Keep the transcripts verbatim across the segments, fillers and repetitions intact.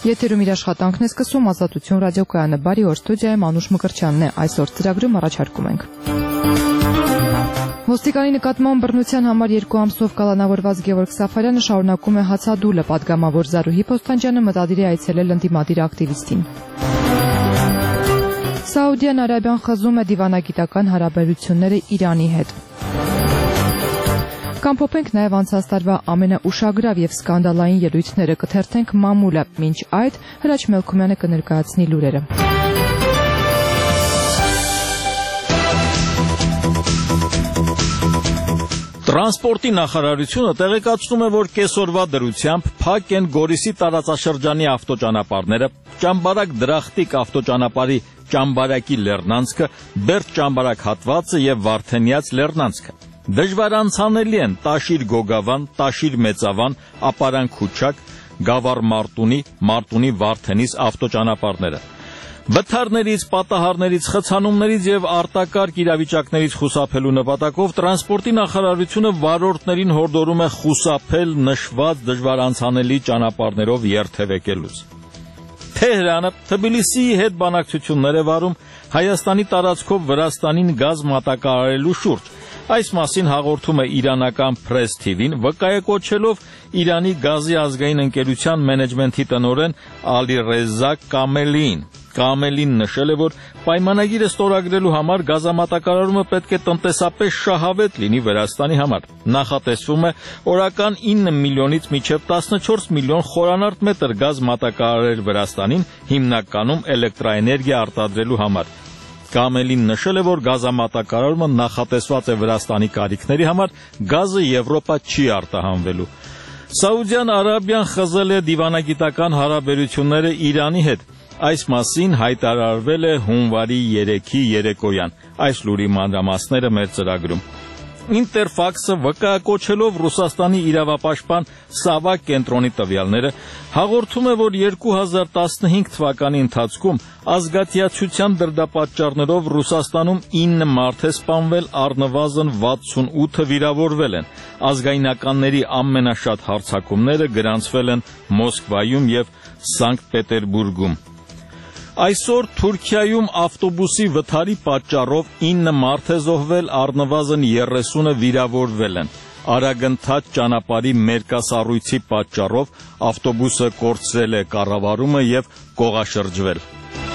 Եթերում իր աշխատանքն է սկսում Ազատություն ռադիոկայանը։ Բարի օր, ստուդիայում Անուշ Մկրտչյանն է։ Այսօր ծրագրում առաջարկում ենք. Ոստիկանի նկատմամբ բռնության համար երկու ամսով կալանավորված Գևորգ Սաֆարյանը շարունակում է հացադուլը, պատգամավոր Զարուհի Փոստանջյանը մտադիր է այցելել ընդդիմադիր ակտիվիստին։ Սաուդյան Արաբիան խզում է դիվանագիտական հարաբերությունները Իրանի հետ։ Կամփոփենք նաև անցած տարվա ամենաուշագրավ եւ սկանդալային ելույթները, կթերթենք մամուլը, մինչ այդ Հրաչ Մելքումյանը կներկայացնի լուրերը։ Տրանսպորտի նախարարությունը տեղեկացնում է, որ կեսօրվա դրությամբ փակ են Գորիսի տարածաշրջանի ավտոճանապարհները, Ճամբարակ Դրախտիկ ավտոճանապարհի Ճամբարակի Լեռնանցքը, Բերդ Ճամբարակ հատվածը եւ Վարդենյաց Լեռնանցքը։ Դժվար անցանելի են Տաշիր Գոգավան, Տաշիր Մեծավան, Ապարան Քուչակ, Գավառ Մարտունի, Մարտունի Վարդենիս ավտոճանապարհները։ Վթարներից, պատահարներից, խցանումներից եւ արտակարգ իրավիճակներից խուսափելու նպատակով տրանսպորտի նախարարությունը վարորդներին հորդորում է խուսափել նշված դժվար անցանելի ճանապարհներով երթևեկելուց։ Թեհրանը Թբիլիսիի հետ բանակցություններ է վարում Հայաստանի տարածքով Վրաստանին գազ մատակարարելու շուրջ։ Այս մասին հաղորդում է իրանական Press T V-ին, վկայակոչելով Իրանի գազի ազգային ընկերության մենեջմենթի տնօրեն Ալիրեզա Կամելիին։ Կամելին նշել է, որ պայմանագիրը ստորագրելու համար գազամատակարարումը պետք է տնտեսապես շահավետ լինի Վրաստանի համար։ Նախատեսվում է օրական ինը միլիոնից մինչև տասնչորս միլիոն խորանարդ մետր գազ մատակարարել Վրաստանին, հիմնականում էլեկտրաէներգիա արտադրելու համար։ Կամելին նշել է, որ գազամատակարարումը նախատեսված է Վրաստանի կարիքների համար, գազը Եվրոպա չի արտահանվելու։ Սաուդյան Արաբիան խզել է դիվանագիտական հարաբերությունները Իրանի հետ։ Այս մասին հայտարարվել է հունվարի երեքի երեկոյան։ Այս լուրի մանրամասները մեր ծրագրում։ Ինտերֆաքսը վկայակոչելով Ռուսաստանի իրավապաշտպան Սավակ կենտրոնի տվյալները հաղորդում է, որ երկու հազար տասնհինգ թվականի ընթացքում ազգատյացության դրդապատճառներով Ռուսաստանում ինը մարդ է սպանվել, առնվազն վաթսունութը վիրավորվել են։ Ազգայնականների ամենաշատ հարձակումները գրանցվել են Մոսկվայում եւ Սանկտ Պետերբուրգում։ Այսօր Թուրքիայում ավտոբուսի վթարի պատճառով ինը մարդ է զոհվել, առնվազն երեսունը վիրավորվել են։ Արագընթաց ճանապարհի մերկասառույցի պատճառով ավտոբուսը կորցրել է կառավարումը եւ կողաշրջվել։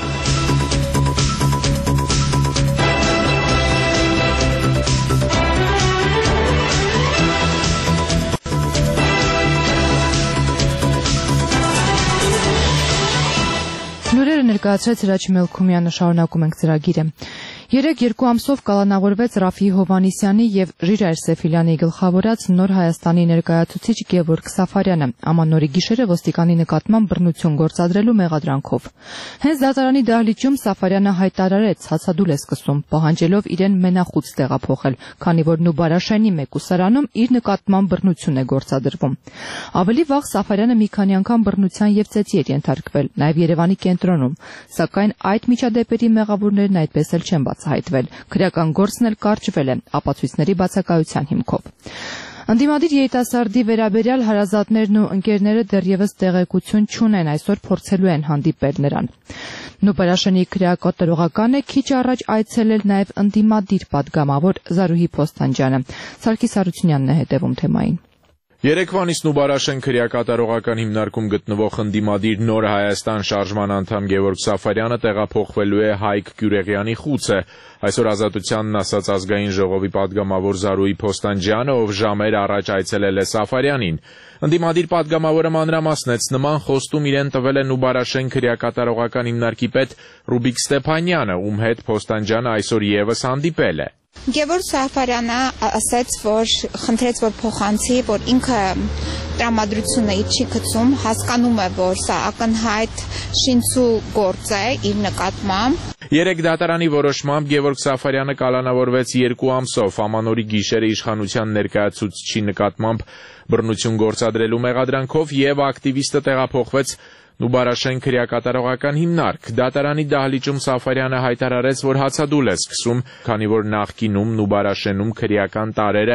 Լուրերը ներկայացրեց Հրաչ Մելքումյանը, շարունակում ենք ծրագիրը։ Երեք երկու ամսով կալանավորվեց Ռաֆի Հովհաննիսյանի եւ Ժիրայր Սեֆիլյանի գլխավորած Նոր Հայաստանի ներկայացուցիչ Գևորգ Սաֆարյանը ամանորի գիշերը ոստիկանի նկատմամբ բռնություն գործադրելու մեղադրանքով։ Հենց դատարանի դահլիճում Սաֆարյանը հայտարարեց հացադուլ է սկսում, պահանջելով իրեն մենախուց տեղափոխել, քանի որ Նուբարաշենի մեկուսարանում իր նկատմամբ բռնություն է գործադրվում։ Ավելի վաղ Սաֆարյանը մի քանի անգամ բռնության եւ ծեծի էր ենթարկվել, նաեւ Երևանի կենտրոնում, սակայն այդ միջադեպերի մեղավորներն այդպես էլ չեն հայտվել, քրեական գործն էլ կարճվել է ապացույցների բացակայության հիմքով։ Ընդդիմադիր երիտասարդի վերաբերյալ հարազատներն ու ընկերները դեռևս տեղեկություն չունեն, այսօր փորձելու են հանդիպել նրան։ Նուբարաշենի քրեակատարողականը քիչ առաջ այցելել նաև ընդդիմադիր պատգամավոր Զարուհի Փոստանջյանը։ Սարգիս Հարությունյանն է հետևում թեմային։ Երեկվանից Նուբարաշեն քրեակատարողական հիմնարկում գտնվող ընդդիմադիր Նոր Հայաստան շարժման անդամ Գևորգ Սաֆարյանը տեղափոխվելու է Հայկ Գյուրեղյանի խուցը։ Այսօր Ազատությանն ասաց ազգային ժողովի պատգամավոր Զարուհի Փոստանջյանը, ով ժամեր առաջ այցելել է Սաֆարյանին։ Ընդդիմադիր պատգամավորը մանրամասնեց, նման խոստում իրեն տվել է Նուբարաշեն քրեակատարողական հիմնարկի պետ Ռուբիկ Ստեփանյանը, ում հետ Փոստանջյանը այսօր եւս հանդիպել է։ Գևորգ Սաֆարյանը ասաց, որ խնդրեց, որ փոխանցի, որ ինքը տրամադրությունը իր չի գցում, հասկանում է, որ սա ակնհայտ շինցու գործ է իր նկատմամբ։ Երեք դատարանի որոշմամբ Գևորգ Սաֆարյանը կալանավորվեց երկու ամսով ամանորի գիշերը իշխանության ներկայացուցչի նկատմամբ բռնություն գործադրելու մեղադրանքով եւ ակտիվիստը տեղափոխվեց Նուբարաշեն քրեակատարողական հիմնարկ։ Դատարանի դահլիճում Սաֆարյանը հայտարարեց, որ հացադուլ է սկսում, քանի որ նախկինում Նուբարաշենում քրեական տարրերը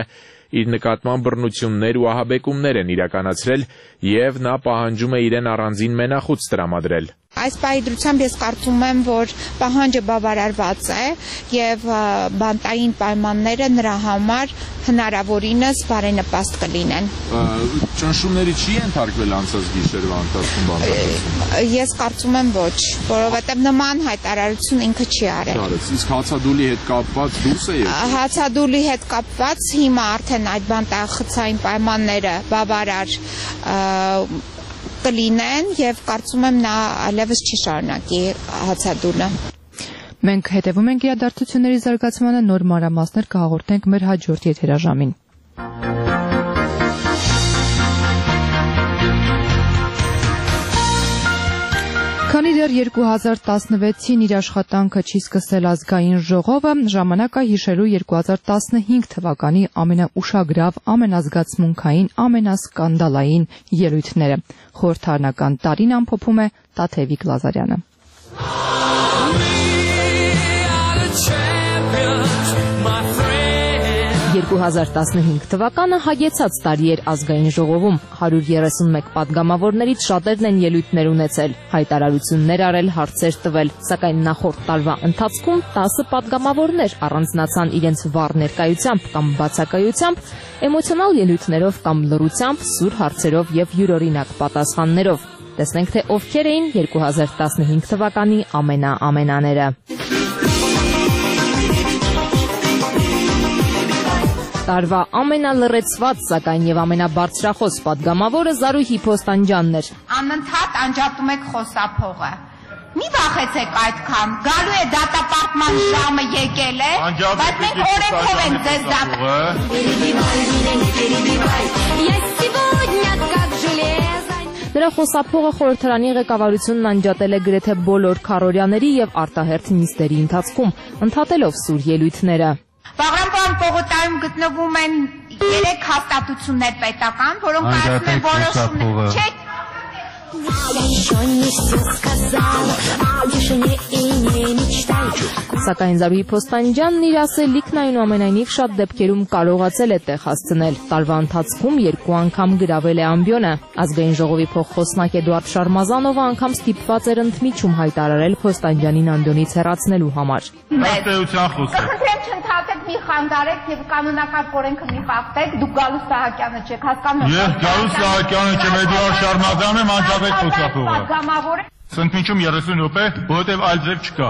իր նկատմամբ բռնություններ ու ահաբեկումներ են իրականացրել եւ նա պահանջում է իրեն առանձին մենախույս տրամադրել։ Այս պահիդրությամբ ես կարծում եմ, որ պահանջը բավարարված է եւ բանտային պայմանները նրա համար հնարավորինս բարենպաստ կլինեն։ Ճնշումների չի ենթարկվել անցած գիշերվա ընթացքում բանտարկությունը։ Ես կարծում եմ ոչ, որովհետեւ նման հայտարարություն ինքը չի արել։ Իսկ հացադուլի հետ կապված դուրս է եկել։ Հացադուլի հետ կապված հիմա արդեն այդ բանտախցային պայմանները բավարար կլինեն եւ կարծում եմ նա այլևս չի շարունակի հացադուլը։ Մենք հետևում ենք իրադարձությունների զարգացմանը, նոր մանրամասներ կհաղորդենք մեր հաջորդ եթերաժամին։ Քանի դեռ երկու հազար տասնվեցին իր աշխատանքը չի սկսել ազգային ժողովը, ժամանակ է հիշելու երկու հազար տասնհինգ թվականի ամենաուշագրավ, ամենազգացմունքային, ամենասկանդալային ելույթները։ Խորհրդարանական տարին ամփոփում է Տաթևիկ Լազարյանը։ երկու հազար տասնհինգ թվականը հագեցած տարի էր ազգային ժողովում, հարյուր երեսունմեկ պատգամավորներից շատերն են ելույթներ ունեցել, հայտարարություններ արել, հարցեր տվել, սակայն նախորդ տարվա ընթացքում տասը պատգամավորներ առանձնացան իրենց վառ ներկայությամբ կամ բացակայությամբ, էմոցիոնալ ելույթներով կամ լռությամբ, սուր հարցերով եւ յուրօրինակ պատասխաններով։ Տեսնենք, թե ովքեր էին երկու հազար տասնհինգ թվականի ամենաամենաները։ Տարվա ամենալռեցված, սակայն եւ ամենաբարձրախոս պատգամավորը Զարուհի Փոստանջյանն էր։ Անընդհատ անջատում եք խոսափողը։ Մի վախեցեք այդքան, գալու է դատապարտման ժամը եկել է, բայց մենք օրենքով ենք ձեզ դատապարտում։ Նրա խոսափողը խորհրդարանի ղեկավարությունն անջատել է գրեթե բոլոր քարոզիաների եւ արտահերթ նիստերի ընթացքում, ընդհատելով սուր ելույթները։ Բաղրամյան պողոտայում գտնվում են երեք հաստատություններ պետական, որոնք կայացնում են որոշումներ։ Չէ, Սակայն Զարուհի Փոստանջյանն իր ասելիքն այնուամենայնիվ շատ դեպքերում կարողացել է տեղ հասցնել։ Տարվա ընթացքում երկու անգամ գրավել է ամբիոնը։ Ազգային ժողովի փոխխոսնակ Էդուարդ Շարմազանովը անգամ ստիպված էր ընդմիջում հայտարարել Փոստանջյանին ամբիոնից հեռացնելու համար։ Խնդրեմ չընդհատեք, մի խանգարեք եւ կանոնական օրենքը մի խախտեք, դուք Գալուստ Սահակյանը չեք, հասկանում եք։ Ես Գալուստ Սահակյանը չեմ, Էդուարդ Շարմազանովը եմ, անջատեք խոսափողը։ Սնդմիջում երեսուն րոպե, որովհետև այլ ձև չկա։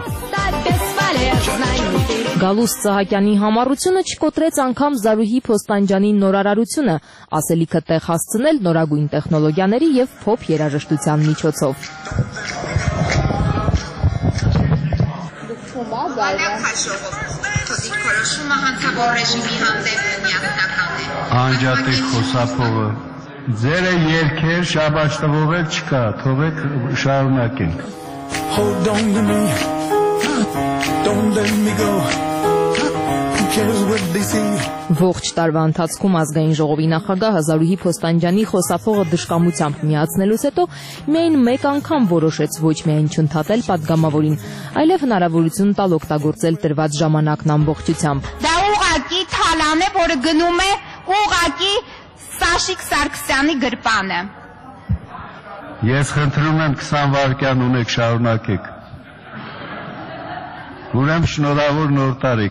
Գալուստ Սահակյանի համառությունը չկոտրեց անգամ Զարուհի Փոստանջյանի նորարարությունը, ասելիքը տեղ հասցնել նորագույն տեխնոլոգիաների եւ փոփ երաժշտության միջոցով։ Անջատեք խոսափողը։ Ձերը երկեր շաբաթ տվող էլ չկա, թողեք շարունակենք։ Hold on to me. Don't let me go. Who cares what they say? Ողջ տարվա ընթացքում ազգային ժողովի նախագահ Զարուհի Փոստանջյանի խոսափողը դժկամությամբ միացնելուց հետո միայն մեկ անգամ որոշեց ոչ միայն չընդհատել պատգամավորին, այլև հնարավորություն տալ օգտագործել տրված ժամանակն ամբողջությամբ։ Դա ուղղակի թալան է, որը գնում է ուղղակի Սաշիկ Սարգսյանի գրպանը։ Ես խնդրում եմ քսան վայրկյան ունեք, շարունակեք։ Ուրեմն շնորհավոր նոր տարի։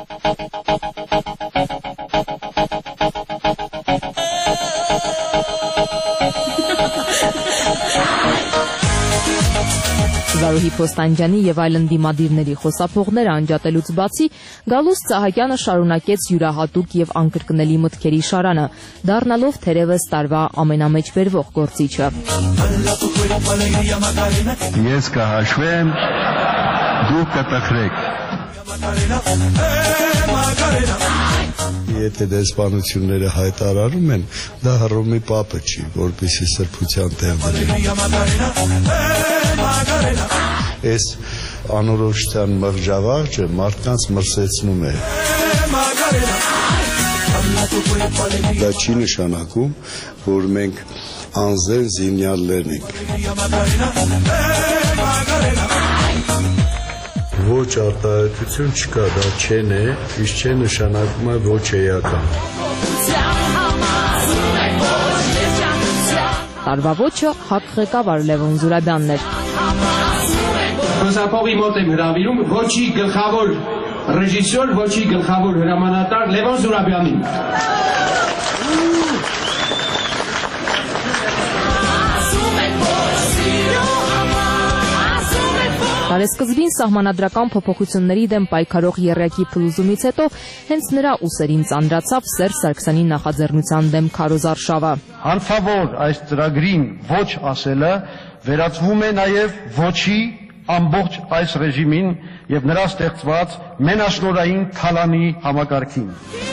Զարուհի Փոստանջյանի եւ այլ ընդդիմադիրների խոսափողները անջատելուց բացի Գալուստ Սահակյանը շարունակեց յուրահատուկ եւ անկրկնելի մտքերի շարանը, դառնալով թերևս տարվա ամենամեծ բերվող գործիչը։ Ես կհաշվեմ, դուք կտխրեք։ Եթե դեսպանությունները հայտարարում են, դա Հռոմի պապը չի, որպեսզի սրբության տեղ դրեն։ Այս անորոշության մղջավաղջը մարդկանց մրսեցնում է։ Դա չի նշանակում, որ մենք անզեն զինյալներն ենք։ Ոչ արտահայտություն չկա, դա չեն է, իսկ չէ նշանակում է ոչ էական։ Տարվա ոճը ՀԱԿ ղեկավար Լևոն Զուրաբյանն էր։ Խոսափողի մոտ եմ հրավիրում ոչի գլխավոր ռեժիսոր, ոչի գլխավոր հրամանատար Լևոն Զուրաբյանին։ Տարեսկզբին սահմանադրական փոփոխությունների դեմ պայքարող եռյակի փլուզումից հետո հենց նրա ուսերին ծանրացավ Սերժ Սարգսյանի նախաձեռնության դեմ քարոզարշավը։ Հանցավոր այս ծրագրին ոչ ասելը վերածվում է նաև ոչի ամբողջ այս ռեժիմին եւ նրա ստեղծված մենաշնորհային թալանի համակարգին։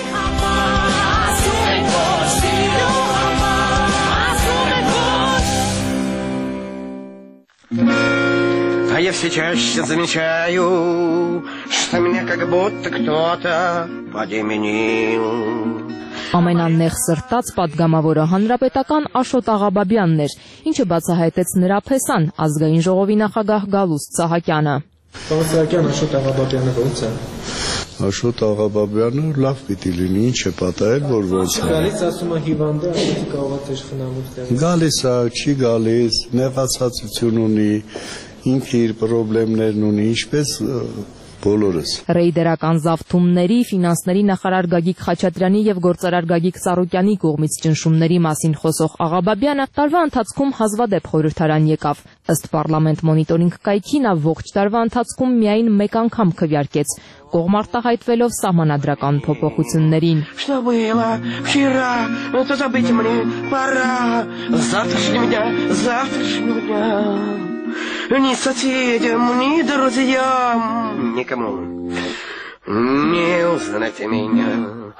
А я все чаще замечаю, что меня как будто кто-то подменил. Ամենանեղ սրտած պատգամավորը հանրապետական Աշոտ Աղաբաբյանն էր, ինչը բացահայտեց նրա փեսան ազգային ժողովի նախագահ Գալուստ Սահակյանը։ Պարզական Աշոտ Աղաբաբյանը ո՞նց է։ Աշոտ Աղաբաբյանը լավ պիտի լինի, ինչ է պատահել, որ ո՞նց է։ Գալիս ասում է հիվանդ է, ասեցի կարող է խնամում տեղից։ Գալիս է, չի գալիս, նեղացածություն ունի, ինքը իր խնդիրներն ունի, ինչպես բոլորս։ Ռեյդերական զավթումների, ֆինանսների նախարար Գագիկ Խաչատրյանի եւ գործարար Գագիկ Ծառուկյանի կողմից ճնշումների մասին խոսող Աղաբաբյանը տարվա ընթացքում հազվադեպ խորհրդարան եկավ։ Ըստ Պարլամենտ մոնիտորինգ կայքի նա ողջ տարվա ընթացքում միայն մեկ անգամ քվեարկեց, կողմ արտահայտվելով սահմանադրական փոփոխություններին։ Что было вчера, то забыть мне пора. Завтрашнего дня, завтрашнего дня. Ни соседям, ни друзьям, никому не узнать меня.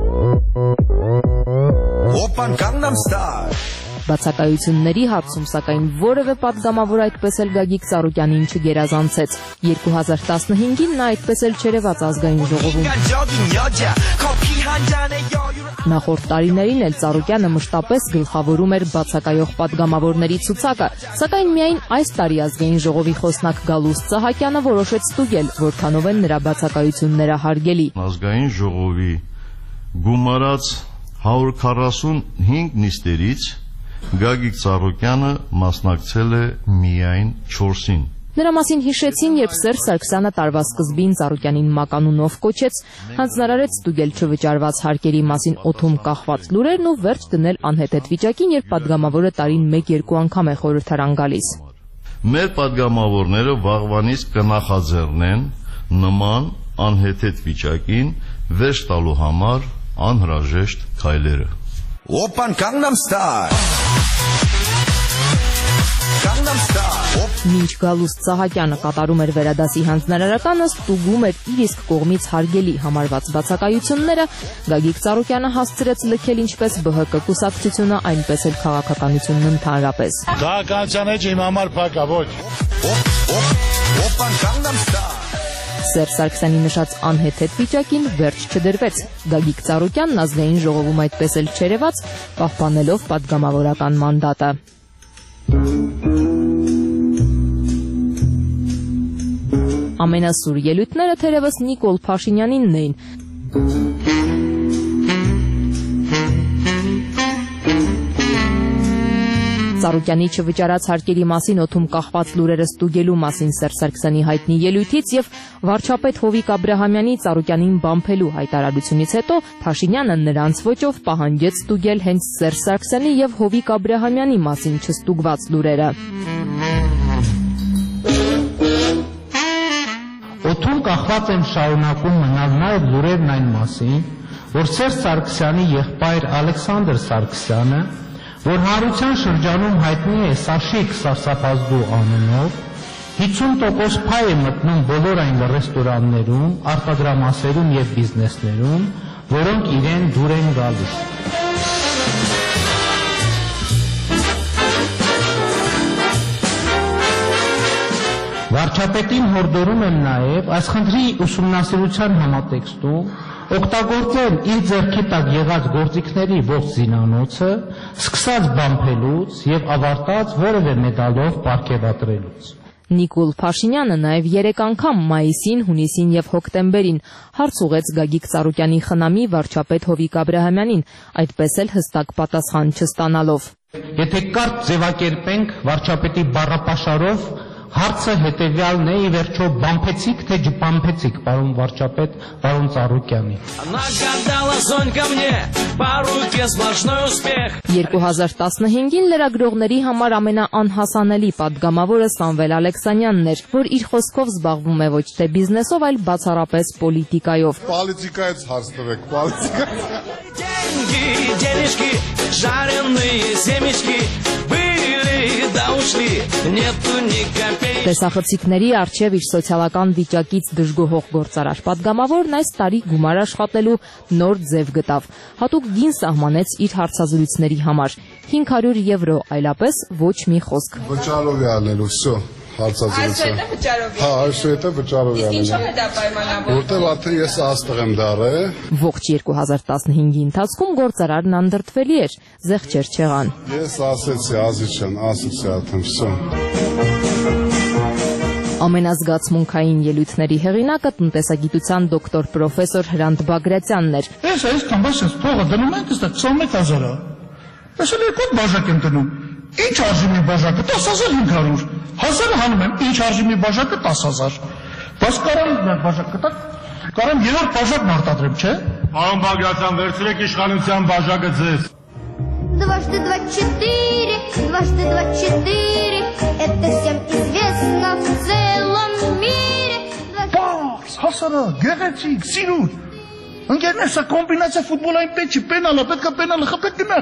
Опан Gangnam Style. Բացակայությունների հարցում սակայն որևէ պատգամավոր այդպես էլ Գագիկ Ծառուկյանին չգերազանցեց։ երկու հազար տասնհինգին նա այդպես էլ չերևաց ազգային ժողովում։ Նախորդ տարիներին էլ Ծառուկյանը մշտապես գլխավորում էր բացակայող պատգամավորների ցուցակը, սակայն միայն այս տարի ազգային ժողովի խոսնակ Գալուստ Սահակյանը որոշեց ստուգել, որքանով են նրա բացակայությունները հարգելի։ Ազգային ժողովի գումարած հարյուր քառասունհինգ նիստերից Գագիկ Ծառուկյանը մասնակցել է միայն չորսին։ Նրա մասին հիշեցին, երբ Սերժ Սարգսյանը տարվա սկզբին Ծառուկյանին մականունով կոչեց, հանձնարարեց ստուգել չվճարված հարկերի մասին օդում կախված լուրերն ու վերջ դնել անհեթեթ վիճակին, երբ պատգամավորը տարին մեկ-երկու անգամ է խորհրդարան գալիս։ Մեր պատգամավորները վաղվանից կնախաձեռնեն նման անհեթեթ վիճակին վերջ տալու համար անհրաժեշտ քայլերը։ Опан Gangnam Style. Gangnam Style. Մինչ Գալուստ Սահակյանը կատարում էր վերադասի հանձնարարականը, ստուգում էր իր իսկ կողմից հարգելի համարված բացակայությունները, Գագիկ Ծառուկյանը հասցրեց լքել ինչպես ԲՀԿ կուսակցությունը, այնպես էլ քաղաքականությունն ընդհանրապես։ Քաղաքականության մեջ իմ համար փակ է, ոչ։ Опан Gangnam Style. Սերժ Սարգսյանի նշած անհեթեթ վիճակին վերջ չդրվեց։ Գագիկ Ծառուկյանն ազգային ժողովում այդպես էլ չերևաց, պահպանելով պատգամավորական մանդատը։ Ամենասուր ելույթները թերևս Նիկոլ Փաշինյանինն էին։ Ծառուկյանի չվճարած հարկերի մասին օդում կախված լուրերը ստուգելու մասին Սերժ Սարգսյանի հայտնի ելույթից եւ վարչապետ Հովիկ Աբրահամյանի Ծառուկյանին բամփելու հայտարարությունից հետո Փաշինյանը նրանց ոճով պահանջեց ստուգել հենց Սերժ Սարգսյանի եւ Հովիկ Աբրահամյանի մասին չստուգված լուրերը։ Օդում կախված են շարունակում մնալ նաեւ լուրերն այն մասին, որ Սերժ Սարգսյանի եղբայր Ալեքսանդր Սարգսյանը, որ հանրության շրջանում հայտնի է Սաշիկ Սարսափազդու անունով, հիսուն տոկոս փայ է մտնում բոլոր այն ռեստորաններում, արտադրամասերում եւ բիզնեսներում, որոնք իրեն դուր են գալիս։ Վարչապետին հորդորում եմ նաև այս խնդրի ուսումնասիրության համատեքստում օգտագործել իր ձեռքի տակ եղած գործիքների ողջ զինանոցը, սկսած բամփելուց եւ ավարտած որևէ մեդալով պարգևատրելուց։ Նիկոլ Փաշինյանը նաև երեք անգամ մայիսին, հունիսին եւ հոկտեմբերին հարց ուղեց Գագիկ Ծառուկյանի խնամի վարչապետ Հովիկ Աբրահամյանին, այդպես էլ հստակ պատասխան չստանալով։ եթե կարճ ձևակերպենք վարչապետի բառապաշարով, հարցը հետևյալն է, ի վերջո բամփեցիք թե չբամփեցիք, պարոն վարչապետ, պարոն Ծառուկյանի։ երկու հազար տասնհինգին լրագրողների համար ամենաանհասանելի պատգամավորը Սամվել Ալեքսանյանն էր, որ իր խոսքով զբաղվում է ոչ թե բիզնեսով, այլ բացառապես պոլիտիկայով։ Պոլիտիկայից հարց տվեք, Տեսախցիկների առջև իր սոցիալական վիճակից դժգոհող գործարար պատգամավորն այս տարի գումար աշխատելու նոր ձև գտավ։ Հատուկ գին սահմանեց իր հարցազրույցների համար՝ հինգ հարյուր եվրո, այլապես ոչ մի խոսք։ Վճարով է անելու, всё, հարցազրույցը։ Հա, այսուհետև վճարով է անելու։ Որտեղ արդեն ես աստղ եմ դառը։ Ողջ երկու հազար տասնհինգի ընթացքում գործարարն անդրդվելի էր, զեղչեր չեղան։ Ես ասեցի, Ազիջան, ասեցի արդեն, всё։ Ամենազգացմունքային ելույթների հեղինակը տնտեսագիտության դոկտոր պրոֆեսոր Հրանտ Բագրատյանն էր։ Ես այսքան բաշխս փողը դնում եմ, դες քսանմեկ հազար է։ Ես էլ երկու բաժակ եմ դնում։ Ինչ արժի մի բաժակը տասը հազար հինգ հարյուր։ Հազարը հանում եմ, ինչ արժի մի բաժակը տասը հազար։ Բայց կարամ մի բաժակը տակ, կարամ երրորդ բաժակն արտադրեմ, չէ՞։ Պարոն Բագրատյան, վերցրեք իշխանության բաժակը ձեզ։ Дважды два четыре, дважды два четыре, это всем известно в целом мире. Պարս, հասարա, գեղեցիկ, սիրուտ։ Ընկերներ, սա կոմբինացիա ֆուտբոլային պետք չի, պենալ է, պետք է պենալը խփեք գնաք։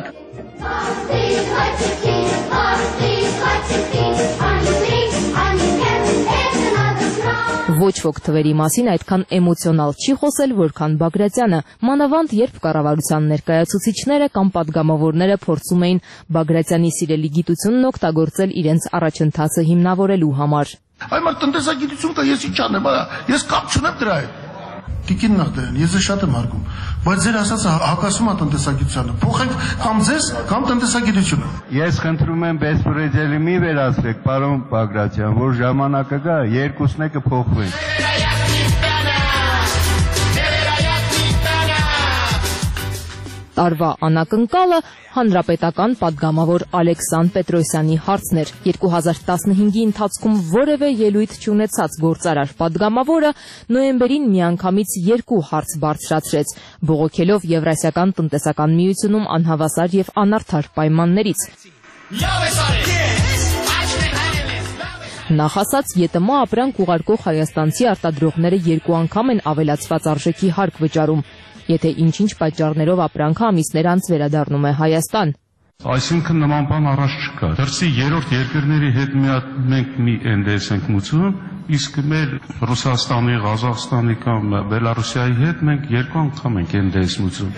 Ոչ ոք թվերի մասին այդքան էմոցիոնալ չի խոսել, որքան Բագրատյանը, մանավանդ երբ կառավարության ներկայացուցիչները կամ պատգամավորները փորձում էին Բագրատյանի սիրելի գիտությունն օգտագործել իրենց առաջընթացը հիմնավորելու համար։ Այ մար տնտեսագիտություն կա, ես ինչ անեմ, ես կապ չունեմ դրա հետ։ Տիկին Նաղդարյան, ես շատ եմ հարգում, բայց ձեր ասածը հակասում է տնտեսագիտությանը։ Փոխենք կամ ձեզ, կամ տնտեսագիտությունը։ Ես խնդրում եմ բեսպրեդելի մի վերացրեք, պարոն Բագրատյան, որ ժամանակը գա, երկուսն է կփոխվեն։ Տարվա անակնկալը հանրապետական պատգամավոր Ալեքսան Պետրոսյանի հարցն էր։ երկու հազար տասնհինգի ընթացքում որևէ ելույթ չունեցած գործարար պատգամավորը նոյեմբերին միանգամից երկու հարց բարձրացրեց, բողոքելով Եվրասիական տնտեսական միությունում անհավասար եւ անարդար պայմաններից։ Նախ ասած, ԵՏՄ ապրանք ուղարկող հայաստանցի արտադրողները երկու անգամ են ավելացված արժեքի հարկ վճարում, եթե ինչ-ինչ պատճառներով ապրանքը ամիսներ անց վերադառնում է Հայաստան։ Այսինքն նման բան առաջ չկա։ Դրսի երրորդ երկրների հետ մենք մի էն դես ենք մուծում, իսկ մեր Ռուսաստանի, Ղազախստանի կամ Բելարուսիայի հետ մենք երկու անգամ ենք էն դես մուծում։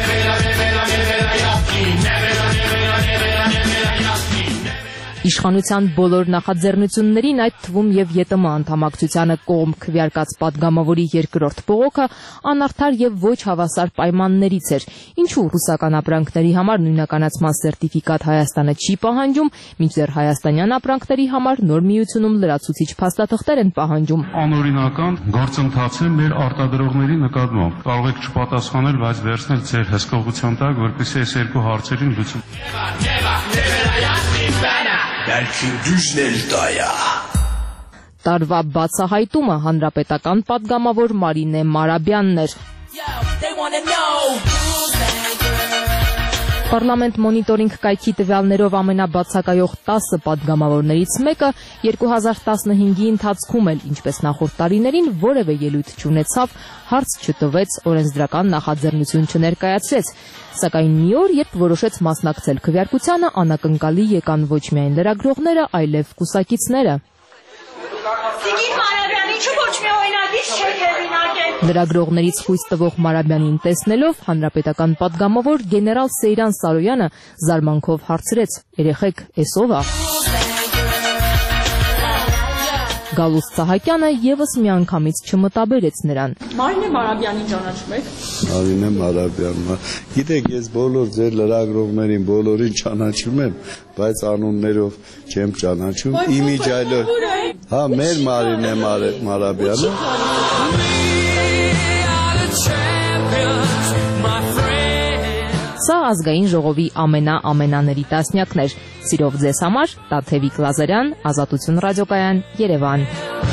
Իշխանության բոլոր նախաձեռնություններին, այդ թվում եւ ԵՏՄ անդամակցությանը կողմ քվեարկած պատգամավորի երկրորդ բողոքը անարդար եւ ոչ հավասար պայմաններից էր, ինչու ռուսական ապրանքների համար նույնականացման սերտիֆիկատ Հայաստանը չի պահանջում, մինչդեռ հայաստանյան ապրանքների համար նոր միությունում լրացուցիչ փաստաթղթեր են պահանջում։ Անօրինական գործընթաց է մեր արտադրողների նկատմամբ։ Կարող եք չպատասխանել, բայց վերցնել ձեր հսկողության տակ, որպեսզի այս երկու հարցերին լուծում։ Belki düzնել դայա։ Տարվա բացահայտումը հանրապետական պատգամավոր Մարինե Մարաբյանն էր։ Պարլամենտ մոնիտորինգ կայքի տվյալներով ամենաբացակայող տասը պատգամավորներից մեկը երկու հազար տասնհինգի ընթացքում էլ, ինչպես նախորդ տարիներին, որևէ ելույթ չունեցավ, հարց չտվեց, օրենսդրական նախաձեռնություն չներկայացրեց։ Սակայն մի օր, երբ որոշեց մասնակցել քվեարկությանը, անակնկալի եկան ոչ միայն լրագրողները, այլև կուսակիցները։ Լրագրողներից խույս տվող Մարաբյանին տեսնելով հանրապետական պատգամավոր գեներալ Սեյրան Սարոյանը զարմանքով հարցրեց. «Երեխեք, էս ով է»։ Գալուստ Սահակյանը եւս միանգամից չմտաբերեց նրան։ Մարինե Մարաբյանին ճանաչում եք։ Մարինե Մարաբյանը, գիտեք, ես բոլոր ձեր լրագրողներին բոլորին ճանաչում եմ, բայց անուններով չեմ ճանաչում։ Իմիջայլով։ Հա, մեր Մարինե Մարաբյանը։ Սա ազգային ժողովի ամենա-ամենաների տասնյակն էր։ Սիրով ձեզ համար Տաթևիկ Լազարյան, Ազատություն ռադիոկայան, Երևան։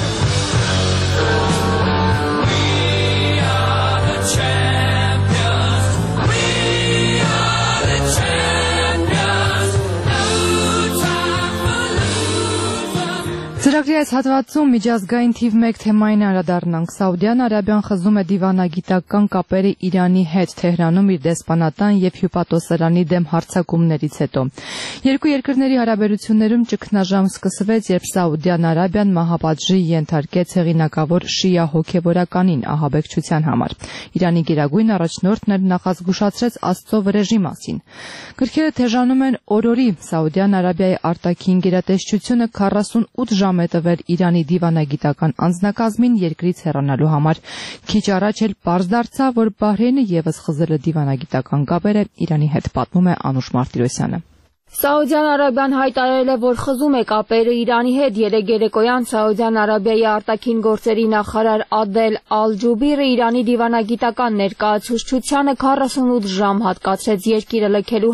Ծրագրի այս հատվածում միջազգային թիվ մեկ թեմային անդրադառնանք։ Սաուդյան Արաբիան խզում է դիվանագիտական կապերը Իրանի հետ Թեհրանում իր դեսպանատան եւ հյուպատոսարանի դեմ հարձակումներից հետո։ Երկու երկրների հարաբերություններում ճգնաժամ սկսվեց, երբ Սաուդյան Արաբիան մահապատժի ենթարկեց հեղինակավոր շիա հոգևորականին ահաբեկչության համար։ Իրանի գերագույն առաջնորդն էլ նախազգուշացրեց Աստծո վրեժի մասին։ Գրքերը թեժանում են օրորի Սաուդյան Արաբիայի արտաքին գերատեսչությունը քառասունութ ժամ է տվել Իրանի դիվանագիտական անձնակազմին երկրից հեռանալու համար։ Քիչ առաջ էլ պարզ դարձավ, որ Բահրեյնը ևս խզել է դիվանագիտական կապերը Իրանի հետ, պատմում է Անուշ Մարտիրոսյանը։ Սաուդյան Արաբիան հայտարարել է, որ խզում է կապերը Իրանի հետ։ Երեկ երեկոյան Սաուդյան Արաբիայի արտաքին գործերի նախարար Ադել Ալ-Ջուբիրը Իրանի դիվանագիտական ներկայացուցչությանը քառասունութ ժամ հատկացրեց երկիրը լքելու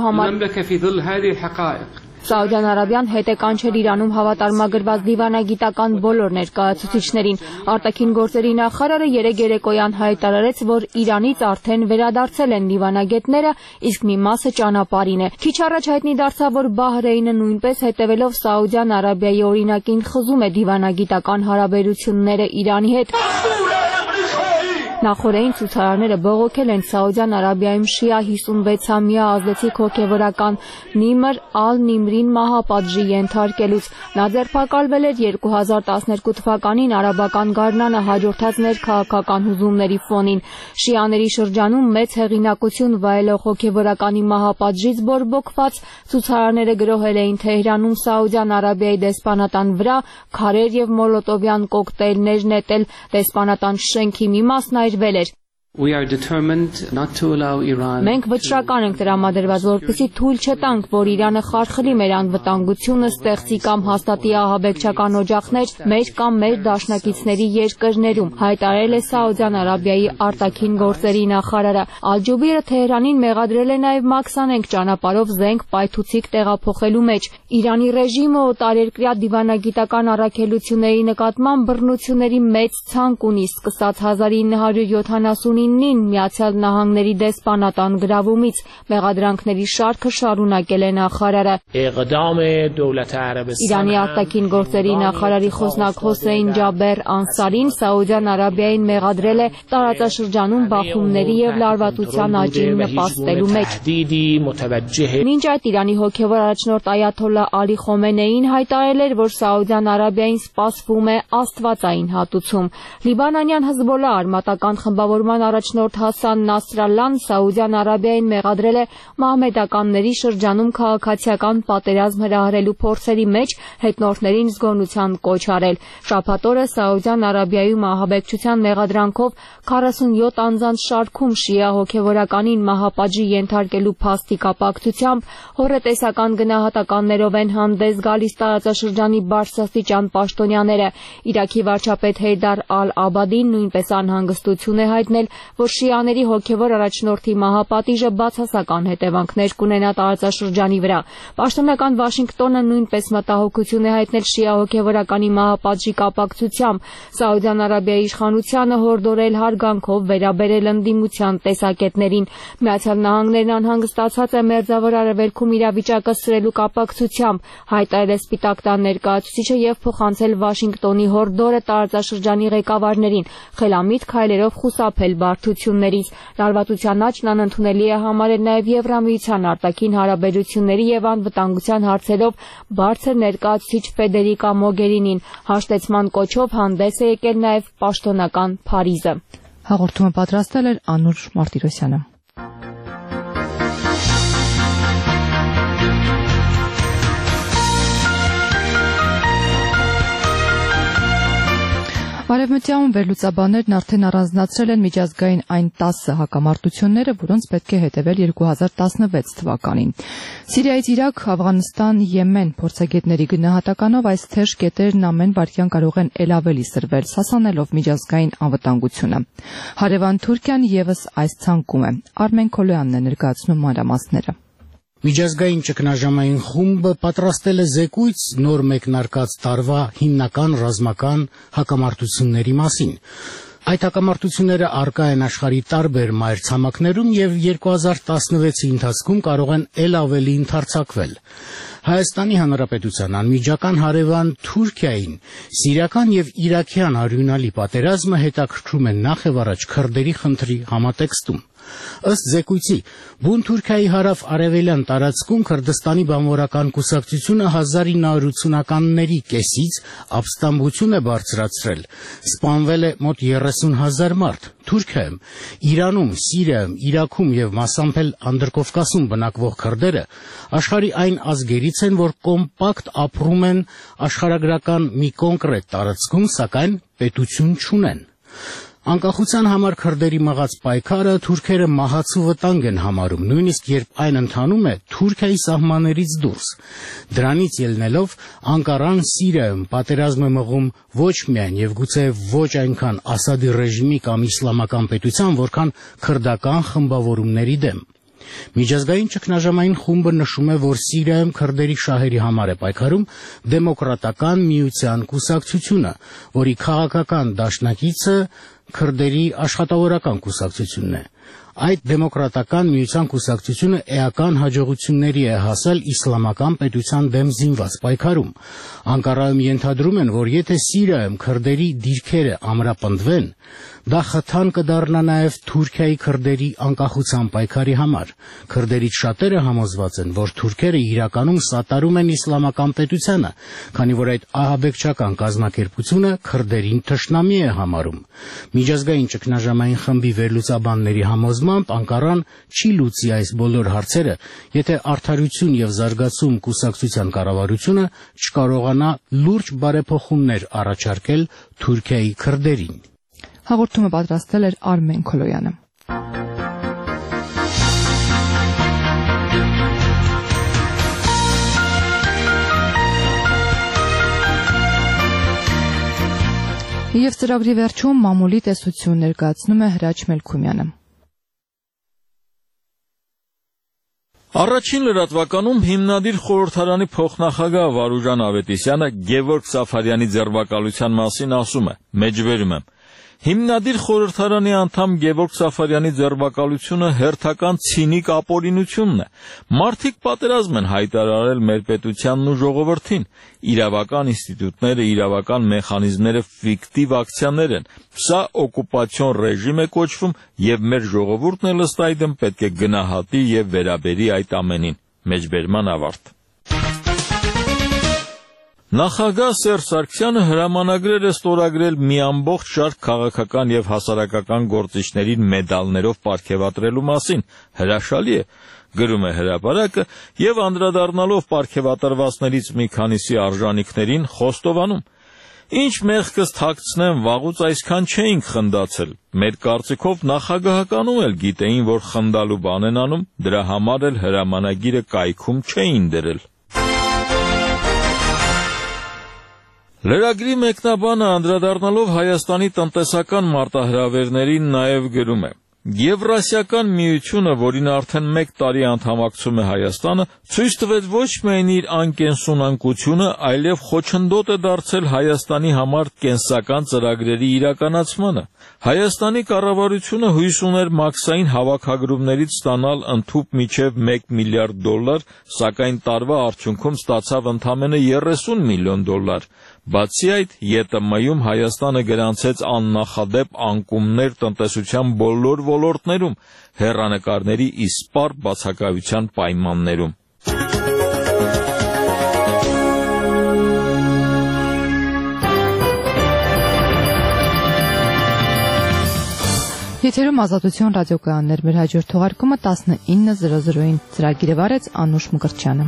համար։ Սաուդյան Արաբիան հետ է կանչել Իրանում հավատարմագրված դիվանագիտական բոլոր ներկայացուցիչներին։ Արտաքին գործերի նախարարը երեկ երեկոյան հայտարարեց, որ Իրանից արդեն վերադարձել են դիվանագետները, իսկ մի մասը ճանապարհին է։ Քիչ առաջ հայտնի դարձավ, որ Բահրեյնը նույնպես հետևելով Սաուդյան Արաբիայի օրինակին խզում է դիվանագիտական հարաբերությունները Իրանի հետ։ Նախորդային ցուցարարները բողոքել են Սաուդյան Արաբիայում շիա հիսունվեցամյա ազդեցիկ հոգևորական Նիմր Ալ-Նիմրին մահապատժի ենթարկելուց։ Նա ձերբակալվել էր երկու հազար տասներկու թվականին արաբական գարնանը հաջորդած ներքաղաքական հուզումների ֆոնին։ Շիաների շրջանում մեծ հեղինակություն վայելող հոգևորականի մահապատժից բորբոքված ցուցարարները գրոհել էին Թեհրանում Սաուդյան Արաբիայի դեսպանատան վրա, քարեր եւ մոլոտովյան կոկտեյլներ նետել, դեսպանատան շենքի մի մասն այրվել էր։ Մենք վճռական ենք տրամադրված, որպեսզի թույլ չտանք, որ Իրանը խարխլի մեր անվտանգությունը, ստեղծի կամ հաստատի ահաբեկչական օջախներ մեր կամ մեր դաշնակիցների երկրներում, հայտարարել է Սաուդյան Արաբիայի արտաքին գործերի նախարարը։ Ալ-Ջուբիրը Թեհրանին մեղադրել է նաև մաքսանենգ ճանապարհով զենք պայթուցիկ տեղափոխելու մեջ։ Իրանի ռեժիմը օտարերկրյա դիվանագիտական առաքելությունների նկատմամբ բռնությունների մեծ ցանկ ունի, սկսած հազար ինը հարյուր յոթանասունինին Միացյալ Նահանգների դեսպանատան գրավումից։ Մեղադրանքների շարքը շարունակել է նախարարը։ Իրանի արտաքին գործերի նախարարի խոսնակ Հոսեյն Ջաբեր Անսարին Սաուդյան Արաբիային մեղադրել է տարածաշրջանում բախումների եւ լարվածության աճին նպաստելու մեջ։ Մինչ այդ Իրանի հոգևոր առաջնորդ Այաթոլլա Ալի Խոմենեին հայտարարել էր, որ Սաուդյան Արաբիային սպասվում է աստվածային հատուցում։ Լիբանանյան Հզբոլլա արմատական խմբավորման առաջնորդ Հասան Նասրալլան Սաուդյան Արաբիային մեղադրել է մահմեդականների շրջանում քաղաքացիական պատերազմ հրահրելու փորձերի մեջ հետնորդներին զգոնության կոչ արել։ Շաբաթ օրը Սաուդյան Արաբիայում ահաբեկչության մեղադրանքով քառասունյոթ անձանց շարքում շիա հոգևորականին մահապատժի ենթարկելու փաստի կապակցությամբ հոռետեսական գնահատականներով են հանդես գալիս տարածաշրջանի բարձրաստիճան պաշտոնյաները։ Իրաքի վարչապետ Հեյդար Ալ-Աբադին նույնպես անհանգստություն է հայտնել, որ շիաների հոգևոր առաջնորդի մահապատիժը բացասական հետևանքներ կունենա տարածաշրջանի վրա։ Պաշտոնական Վաշինգտոնը նույնպես մտահոգություն է հայտնել շիա հոգևորականի մահապատժի կապակցությամբ։ Սաուդյան Արաբիայի իշխանությանը հորդորել հարգանքով վերաբերել ընդդիմության տեսակետներին։ Միացյալ Նահանգներն անհանգստացած է Մերձավոր Արևելքում իրավիճակը սրելու կապակցությամբ, հայտարարել է Սպիտակ տան ներկայացուցիչը եւ փոխանցել Վաշինգտոնի հորդորը տարածաշրջանի ղեկավարներին խելամիտ քայլերով խուսափել բարդություններից։ Լարվածության աճն անընդունելի է համարել նաև Եվրամիության արտաքին հարաբերությունների եւ անվտանգության հարցերով բարձր ներկայացուցիչ Ֆեդերիկա Մոգերինին։ Հաշտեցման կոչով հանդես է եկել նաև պաշտոնական Փարիզը։ Հաղորդումը պատրաստել էր Անուշ Մարտիրոսյանը։ Արևմտյան վերլուծաբաններն արդեն առանձնացրել են միջազգային այն տասը հակամարտությունները, որոնց պետք է հետևել երկու հազար տասնվեց թվականին։ Սիրիայից Իրաք, Աֆղանստան, Եմեն փորձագետների գնահատականով այս թեժ կետերն ամեն վայրկյան կարող են ել ավելի սրվել, սասանելով միջազգային անվտանգությունը։ Հարևան Թուրքիան ևս այս ցանկում է։ Արմեն Քոլոյանն է ներկայացնում մանրամասները։ Միջազգային ճգնաժամային խումբը պատրաստել է զեկույց նոր մեկնարկած տարվա հիմնական ռազմական հակամարտությունների մասին։ Այդ հակամարտությունները առկա են աշխարհի տարբեր մայրցամաքներում եւ երկու հազար տասնվեցի ընթացքում կարող են ել ավելի ընդարձակվել։ Հայաստանի Հանրապետության անմիջական հարևան Թուրքիային սիրիական եւ իրաքյան արյունալի պատերազմը հետաքրքրում է նախ եւ առաջ քրդերի խնդրի համատեքստում։ Ըստ զեկույցի, բուն Թուրքիայի հարավ-արևելյան տարածքում Քրդստանի բանվորական կուսակցությունը հազար ինը հարյուր ութսունականների կեսից ապստամբություն է բարձրացրել, սպանվել է մոտ երեսուն հազար մարդ։ Թուրքիայում, Իրանում, Սիրիայում, Իրաքում եւ մասամբ էլ Անդրկովկասում բնակվող քրդերը աշխարհի այն ազգերից են, որ կոմպակտ ապրում են աշխարհագրական մի կոնկրետ տարածքում, սակայն պետություն չունեն։ Անկախության համար քրդերի մղած պայքարը թուրքերը մահացու վտանգ են համարում, նույնիսկ երբ այն ընթանում է Թուրքիայի սահմաններից դուրս։ Դրանից ելնելով Անկարան Սիրիայում պատերազմ է մղում ոչ միայն եւ գուցե ոչ այնքան Ասադի ռեժիմի կամ իսլամական պետության, որքան քրդական խմբավորումների դեմ։ Միջազգային ճգնաժամային խումբը նշում է, որ Սիրիայում քրդերի շահերի համար է պայքարում դեմոկրատական միության կուսակցությունը, որի քաղաքական դաշնակիցը քրդերի աշխատավորական կուսակցությունն է։ Այդ դեմոկրատական միության կուսակցությունը էական հաջողությունների է հասել իսլամական պետության դեմ զինված պայքարում։ Անկարայում ենթադրում են, որ եթե Սիրիայում քրդերի դիրքերը ամրապնդվեն, դա խթան կդառնա նաև Թուրքիայի քրդերի անկախության պայքարի համար։ Քրդերից շատերը համոզված են, որ թուրքերը իրականում սատարում են իսլամական պետությանը, քանի որ այդ ահաբեկչական կազմակերպությունը քրդերին թշնամի է համարում։ Միջազգային ճգնաժամային խմբի վերլուծաբանների համոզմամբ Անկարան չի լուծի այս բոլոր հարցերը, եթե Արդարություն եւ զարգացում կուսակցության կառավարությունը չկարողանա լուրջ բարեփոխումներ առաջարկել Թուրքիայի քրդերին։ Հաղորդումը պատրաստել էր Արմեն Քոլոյանը։ Եվ ծրագրի վերջում մամուլի տեսություն ներկայացնում է Հրաչ Մելքումյանը։ Առաջին լրատվականում հիմնադիր խորհրդարանի փոխնախագահ Վարուժան Ավետիսյանը Գևորգ Սաֆարյանի ձերբակալության մասին ասում է. «Մեջբերում եմ. Հիմնադիր խորհրդարանի անդամ Գևորգ Սաֆարյանի ձերբակալությունը հերթական ցինիկ ապօրինությունն է։ Մարդիկ պատերազմ են հայտարարել մեր պետությանն ու ժողովրդին։ Իրավական ինստիտուտները, իրավական մեխանիզմները ֆիկտիվ ակցիաներ են։ Սա օկուպացիոն ռեժիմ է կոչվում եւ մեր ժողովուրդն էլ ըստ այդմ պետք է գնահատի եւ վերաբերի այդ ամենին»։ Մեջբերման ավարտ։ Նախագահ Սերժ Սարգսյանը հրամանագրեր է ստորագրել մի ամբողջ շարք քաղաքական եւ հասարակական գործիչներին մեդալներով պարգևատրելու մասին։ Հրաշալի է, գրում է հրապարակը եւ անդրադառնալով պարգևատրվածներից մի քանիսի արժանինքներին խոստովանում. Ինչ մեղքս թաքցնեմ, վաղուց այսքան չէինք խնդացել։ Մեր կարծիքով նախագահականում էլ գիտեին, որ խնդալու բան են անում, դրա համար էլ հրամանագիրը կայքում չէին դրել։ Լրագրի մեկնաբանը անդրադառնալով Հայաստանի տնտեսական մարտահրավերներին նաև գրում է. Եվրասիական միությունը, որին արդեն մեկ տարի անդամակցում է Հայաստանը, ցույց տվեց ոչ միայն իր անկենսունակությունը, այլև խոչընդոտ է դարձել Հայաստանի համար կենսական ծրագրերի իրականացմանը։ Հայաստանի կառավարությունը հույս ուներ մաքսային հավաքագրումներից ստանալ ընդհուպ մինչև մեկ միլիարդ դոլար, սակայն տարվա արդյունքում ստացավ ընդամենը երեսուն միլիոն դոլար։ Բացի այդ, ԵՏՄ-ում Հայաստանը գրանցեց աննախադեպ անկումներ տնտեսության բոլոր ոլորտներում, հեռանկարների իսպառ բացակայության պայմաններում։ Եթերում Ազատություն ռադիոկայաններ, մեր հաջորդ թողարկումը տասնինը զրո զրոին ծրագիրը վարեց Անուշ Մկրտչյանը։